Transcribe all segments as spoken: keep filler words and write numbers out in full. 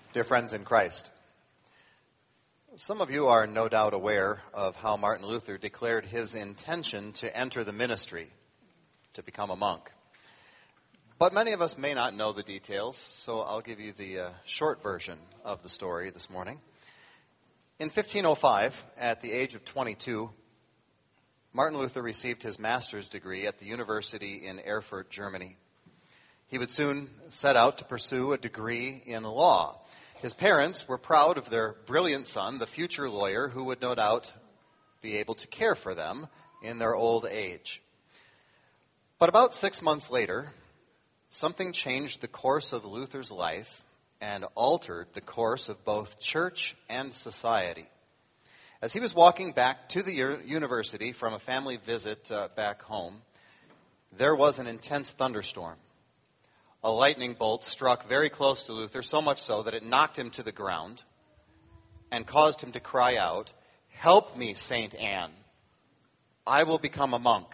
Dear friends in Christ, some of you are no doubt aware of how Martin Luther declared his intention to enter the ministry, to become a monk. But many of us may not know the details, so I'll give you the uh, short version of the story this morning. In fifteen oh five, at the age of twenty-two, Martin Luther received his master's degree at the university in Erfurt, Germany. He would soon set out to pursue a degree in law. His parents were proud of their brilliant son, the future lawyer, who would no doubt be able to care for them in their old age. But about six months later, something changed the course of Luther's life and altered the course of both church and society. As he was walking back to the university from a family visit uh, back home, there was an intense thunderstorm. A lightning bolt struck very close to Luther, so much so that it knocked him to the ground and caused him to cry out, "Help me, Saint Anne. I will become a monk."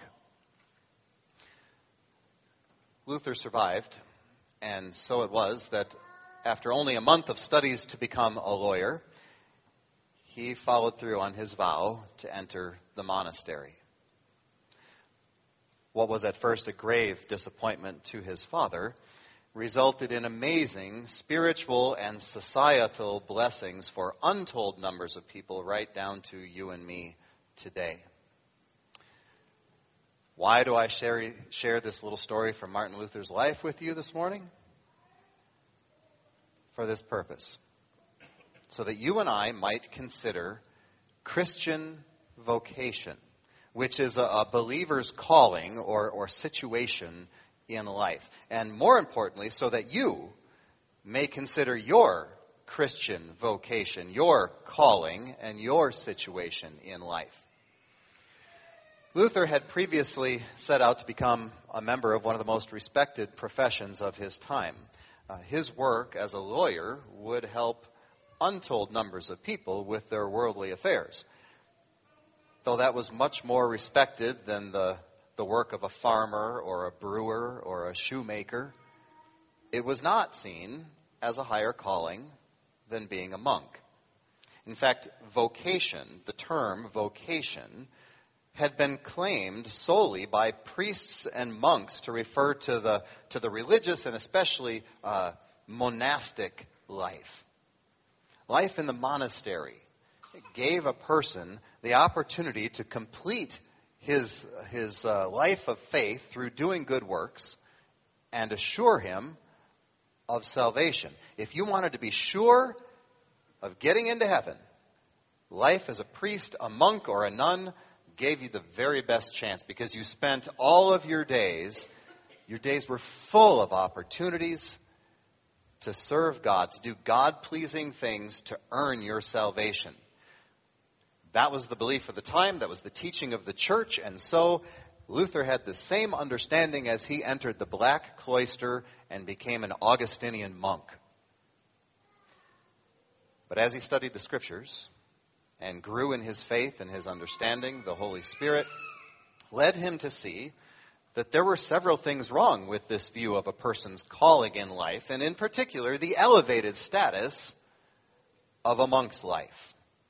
Luther survived, and so it was that after only a month of studies to become a lawyer, he followed through on his vow to enter the monastery. What was at first a grave disappointment to his father resulted in amazing spiritual and societal blessings for untold numbers of people, right down to you and me today. Why do I share, share this little story from Martin Luther's life with you this morning? For this purpose, so that you and I might consider Christian vocation, which is a, a believer's calling or, or situation in life. And more importantly, so that you may consider your Christian vocation, your calling, and your situation in life. Luther had previously set out to become a member of one of the most respected professions of his time. Uh, his work as a lawyer would help untold numbers of people with their worldly affairs. Though that was much more respected than the, the work of a farmer or a brewer or a shoemaker, it was not seen as a higher calling than being a monk. In fact, vocation, the term vocation, had been claimed solely by priests and monks to refer to the, to the religious and especially uh, monastic life. Life in the monastery gave a person the opportunity to complete his, his uh, life of faith through doing good works and assure him of salvation. If you wanted to be sure of getting into heaven, life as a priest, a monk, or a nun gave you the very best chance, because you spent all of your days, your days were full of opportunities to serve God, to do God-pleasing things to earn your salvation. That was the belief of the time, that was the teaching of the church, and so Luther had the same understanding as he entered the Black Cloister and became an Augustinian monk. But as he studied the Scriptures and grew in his faith and his understanding, the Holy Spirit led him to see that there were several things wrong with this view of a person's calling in life, and in particular, the elevated status of a monk's life.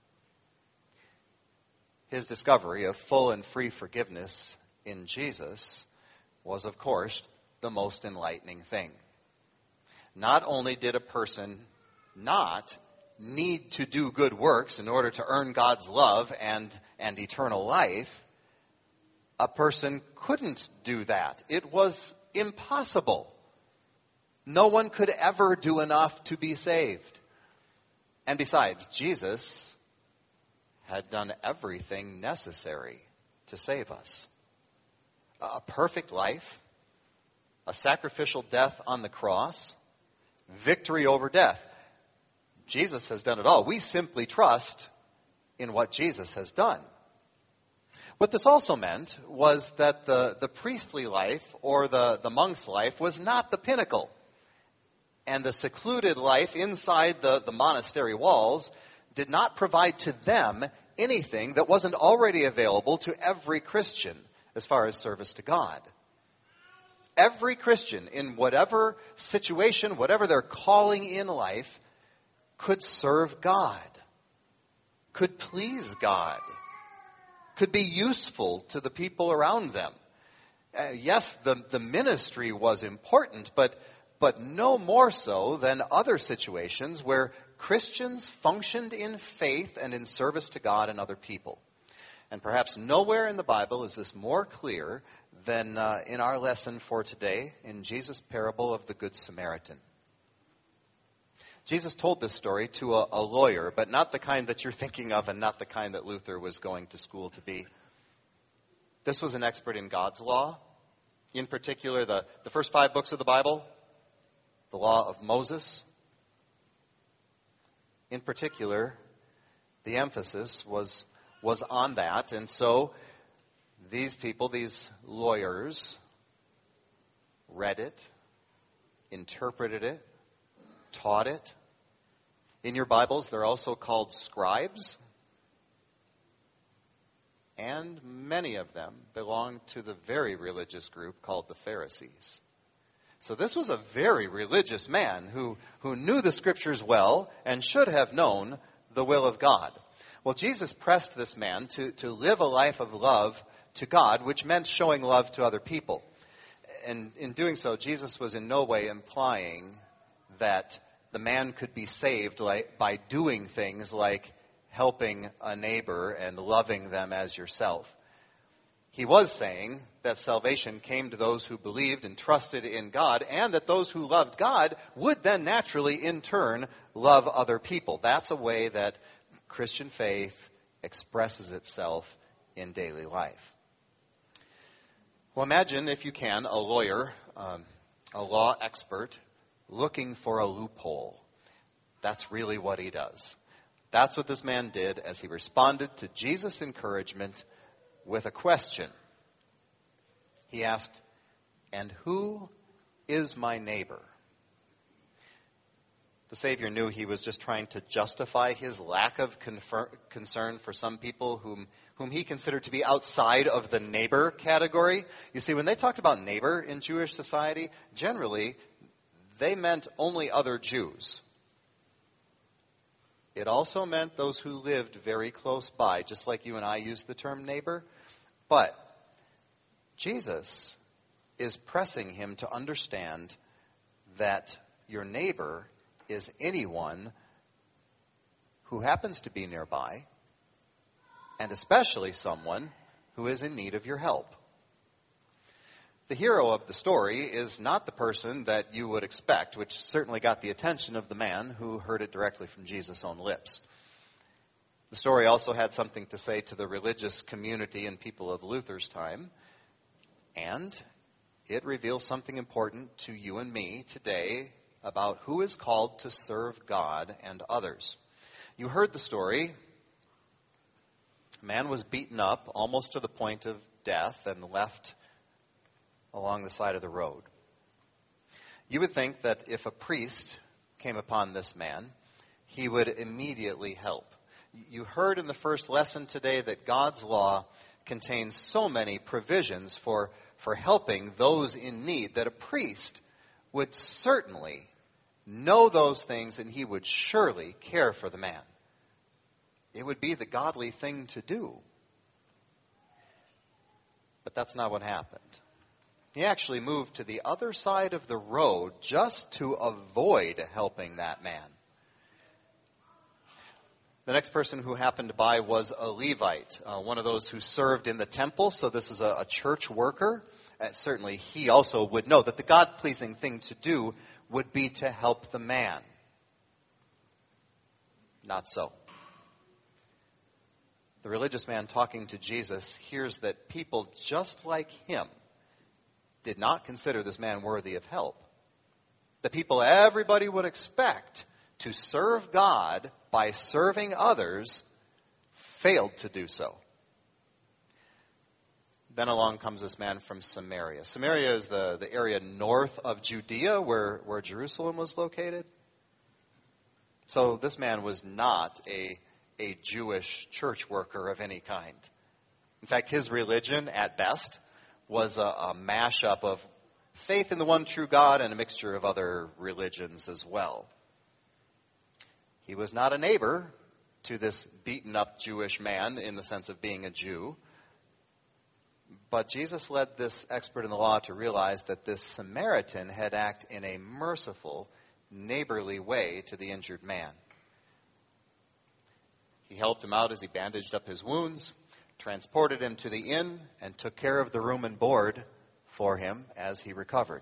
His discovery of full and free forgiveness in Jesus was, of course, the most enlightening thing. Not only did a person not need to do good works in order to earn God's love and, and eternal life, a person couldn't do that. It was impossible. No one could ever do enough to be saved. And besides, Jesus had done everything necessary to save us. A perfect life, a sacrificial death on the cross, victory over death. Jesus has done it all. We simply trust in what Jesus has done. What this also meant was that the, the priestly life or the, the monk's life was not the pinnacle. And the secluded life inside the, the monastery walls did not provide to them anything that wasn't already available to every Christian as far as service to God. Every Christian, in whatever situation, whatever their calling in life, could serve God, could please God, could be useful to the people around them. Uh, yes, the, the ministry was important, but, but no more so than other situations where Christians functioned in faith and in service to God and other people. And perhaps nowhere in the Bible is this more clear than uh, in our lesson for today in Jesus' parable of the Good Samaritan. Jesus told this story to a, a lawyer, but not the kind that you're thinking of and not the kind that Luther was going to school to be. This was an expert in God's law, in particular the, the first five books of the Bible, the law of Moses. In particular, the emphasis was, was on that, and so these people, these lawyers, read it, interpreted it, taught it. In your Bibles, they're also called scribes. And many of them belonged to the very religious group called the Pharisees. So this was a very religious man who, who knew the Scriptures well and should have known the will of God. Well, Jesus pressed this man to, to live a life of love to God, which meant showing love to other people. And in doing so, Jesus was in no way implying that the man could be saved like, by doing things like helping a neighbor and loving them as yourself. He was saying that salvation came to those who believed and trusted in God, and that those who loved God would then naturally, in turn, love other people. That's a way that Christian faith expresses itself in daily life. Well, imagine, if you can, a lawyer, um, a law expert, looking for a loophole. That's really what he does. That's what this man did as he responded to Jesus' encouragement with a question. He asked, "And who is my neighbor?" The Savior knew he was just trying to justify his lack of confer- concern for some people whom, whom he considered to be outside of the neighbor category. You see, when they talked about neighbor in Jewish society, generally, they meant only other Jews. It also meant those who lived very close by, just like you and I use the term neighbor. But Jesus is pressing him to understand that your neighbor is anyone who happens to be nearby, and especially someone who is in need of your help. The hero of the story is not the person that you would expect, which certainly got the attention of the man who heard it directly from Jesus' own lips. The story also had something to say to the religious community and people of Luther's time, and it reveals something important to you and me today about who is called to serve God and others. You heard the story. A man was beaten up almost to the point of death and left along the side of the road. You would think that if a priest came upon this man, he would immediately help. You heard in the first lesson today that God's law contains so many provisions for, for helping those in need that a priest would certainly know those things, and he would surely care for the man. It would be the godly thing to do. But that's not what happened. He actually moved to the other side of the road just to avoid helping that man. The next person who happened by was a Levite, uh, one of those who served in the temple. So this is a, a church worker. Uh, certainly he also would know that the God-pleasing thing to do would be to help the man. Not so. The religious man talking to Jesus hears that people just like him did not consider this man worthy of help. The people everybody would expect to serve God by serving others failed to do so. Then along comes this man from Samaria. Samaria is the, the area north of Judea where, where Jerusalem was located. So this man was not a, a Jewish church worker of any kind. In fact, his religion, at best, was a, a mashup of faith in the one true God and a mixture of other religions as well. He was not a neighbor to this beaten-up Jewish man in the sense of being a Jew. But Jesus led this expert in the law to realize that this Samaritan had acted in a merciful, neighborly way to the injured man. He helped him out as he bandaged up his wounds, transported him to the inn, and took care of the room and board for him as he recovered.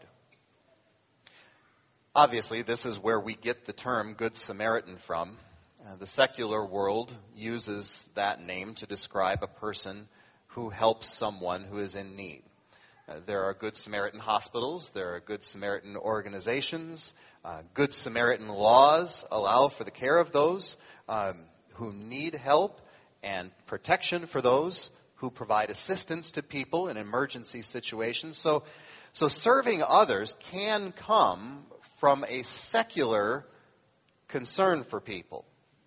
Obviously, this is where we get the term Good Samaritan from. Uh, the secular world uses that name to describe a person who helps someone who is in need. Uh, there are Good Samaritan hospitals, there are Good Samaritan organizations, uh, Good Samaritan laws allow for the care of those um, who need help and protection for those who provide assistance to people in emergency situations. So, so serving others can come from a secular concern for people,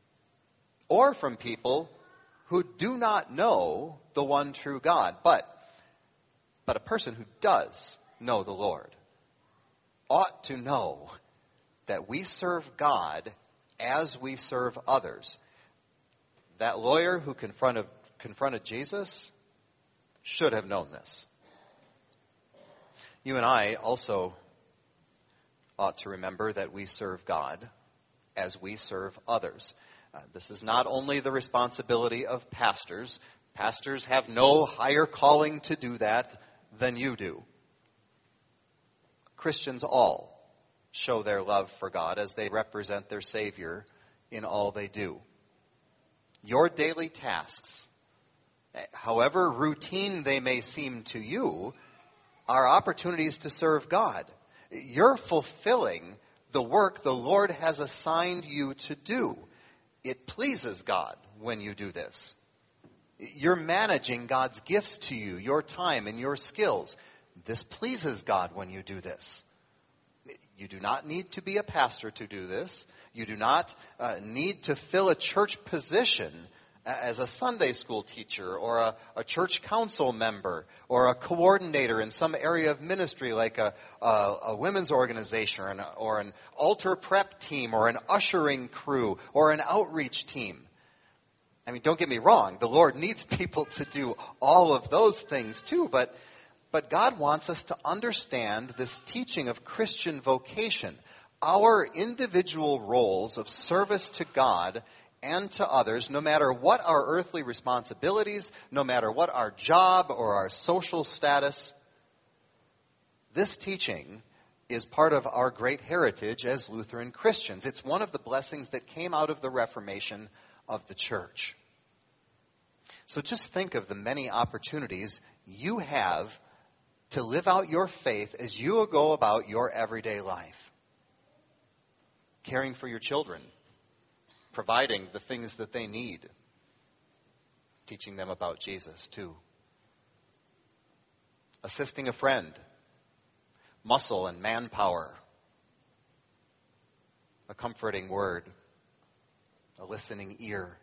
or from people who do not know the one true God. But, but a person who does know the Lord ought to know that we serve God as we serve others. That lawyer who confronted, confronted Jesus should have known this. You and I also ought to remember that we serve God as we serve others. Uh, this is not only the responsibility of pastors. Pastors have no higher calling to do that than you do. Christians all show their love for God as they represent their Savior in all they do. Your daily tasks, however routine they may seem to you, are opportunities to serve God. You're fulfilling the work the Lord has assigned you to do. It pleases God when you do this. You're managing God's gifts to you, your time and your skills. This pleases God when you do this. You do not need to be a pastor to do this. You do not uh, need to fill a church position as a Sunday school teacher or a, a church council member or a coordinator in some area of ministry like a, a, a women's organization or an, or an altar prep team or an ushering crew or an outreach team. I mean, don't get me wrong. The Lord needs people to do all of those things too, but But God wants us to understand this teaching of Christian vocation, our individual roles of service to God and to others, no matter what our earthly responsibilities, no matter what our job or our social status. This teaching is part of our great heritage as Lutheran Christians. It's one of the blessings that came out of the Reformation of the church. So just think of the many opportunities you have to live out your faith as you go about your everyday life. Caring for your children, providing the things that they need, teaching them about Jesus too. Assisting a friend, muscle and manpower, a comforting word, a listening ear.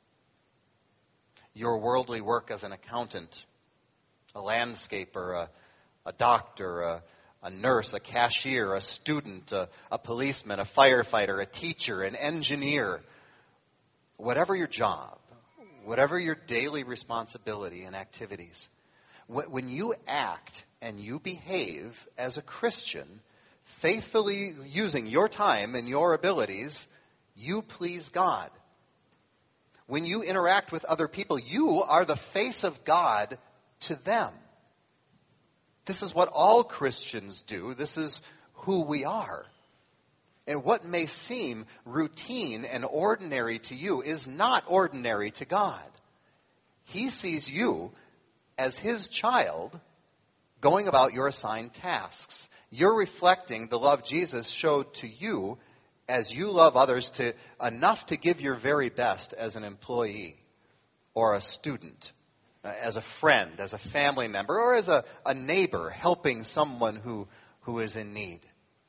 Your worldly work as an accountant, a landscaper, a A doctor, a, a nurse, a cashier, a student, a, a policeman, a firefighter, a teacher, an engineer. Whatever your job, whatever your daily responsibility and activities, when you act and you behave as a Christian, faithfully using your time and your abilities, you please God. When you interact with other people, you are the face of God to them. This is what all Christians do. This is who we are. And what may seem routine and ordinary to you is not ordinary to God. He sees you as His child going about your assigned tasks. You're reflecting the love Jesus showed to you as you love others to enough to give your very best as an employee or a student, as a friend, as a family member, or as a, a neighbor helping someone who, who is in need.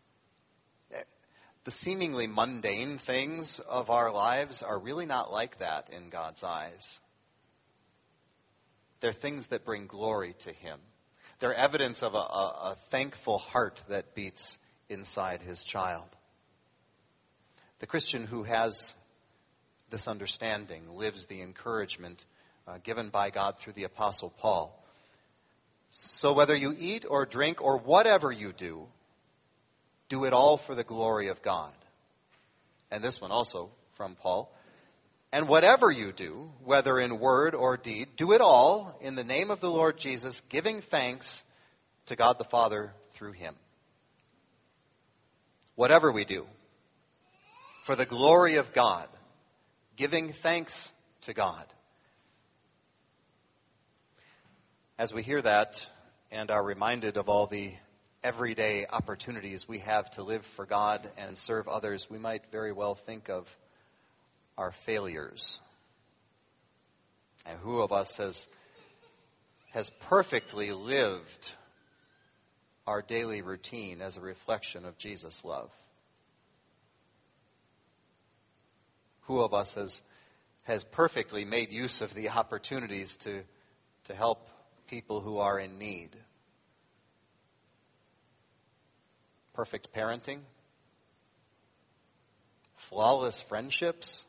The seemingly mundane things of our lives are really not like that in God's eyes. They're things that bring glory to Him. They're evidence of a, a, a thankful heart that beats inside His child. The Christian who has this understanding, lives the encouragement uh, given by God through the Apostle Paul. So whether you eat or drink or whatever you do, do it all for the glory of God. And this one also from Paul. And whatever you do, whether in word or deed, do it all in the name of the Lord Jesus, giving thanks to God the Father through him. Whatever we do, for the glory of God, giving thanks to God. As we hear that and are reminded of all the everyday opportunities we have to live for God and serve others, we might very well think of our failures. And who of us has, has perfectly lived our daily routine as a reflection of Jesus' love? Who of us has, has perfectly made use of the opportunities to, to help people who are in need? Perfect parenting? Flawless friendships?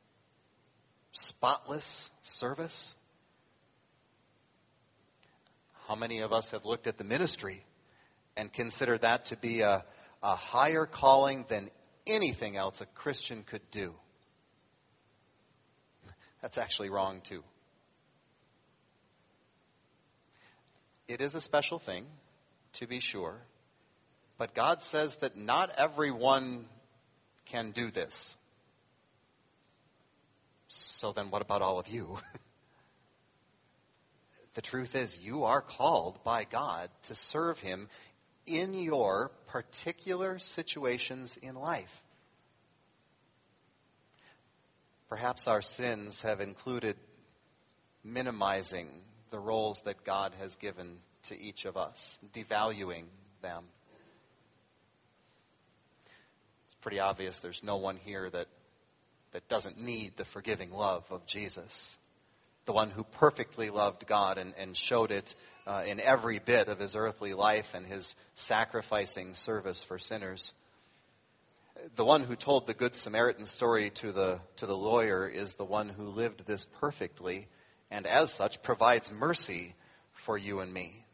Spotless service? How many of us have looked at the ministry and considered that to be a, a higher calling than anything else a Christian could do? That's actually wrong too. It is a special thing, to be sure, but God says that not everyone can do this. So then what about all of you? The truth is, you are called by God to serve him in your particular situations in life. Perhaps our sins have included minimizing the roles that God has given to each of us, devaluing them. It's pretty obvious there's no one here that, that doesn't need the forgiving love of Jesus, the one who perfectly loved God and, and showed it uh, in every bit of his earthly life and his sacrificing service for sinners. The one who told the Good Samaritan story to the to the lawyer is the one who lived this perfectly, and as such provides mercy for you and me.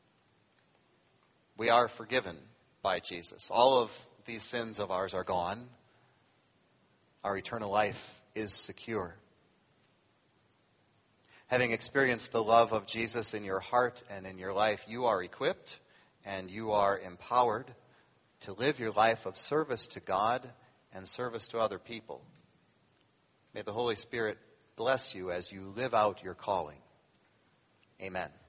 We are forgiven by Jesus. All of these sins of ours are gone. Our eternal life is secure. Having experienced the love of Jesus in your heart and in your life, you are equipped and you are empowered to live your life of service to God and service to other people. May the Holy Spirit bless you as you live out your calling. Amen.